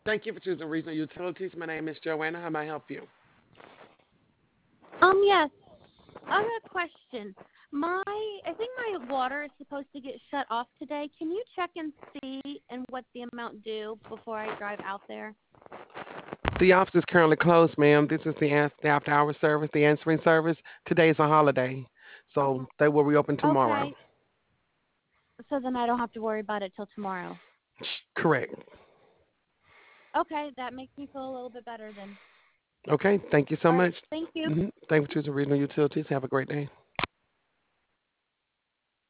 Thank you for choosing Regional Utilities. My name is Joanna. How may I help you? Yes, I have a question. I think my water is supposed to get shut off today. Can you check and see and what the amount due before I drive out there? The office is currently closed, ma'am. This is the after hour service, the answering service. Today is a holiday, so they will reopen tomorrow. Okay, so then I don't have to worry about it till tomorrow. Correct. Okay, that makes me feel a little bit better then. Okay, thank you so All right, much. thank you. Thank you for choosing Regional Utilities. Have a great day.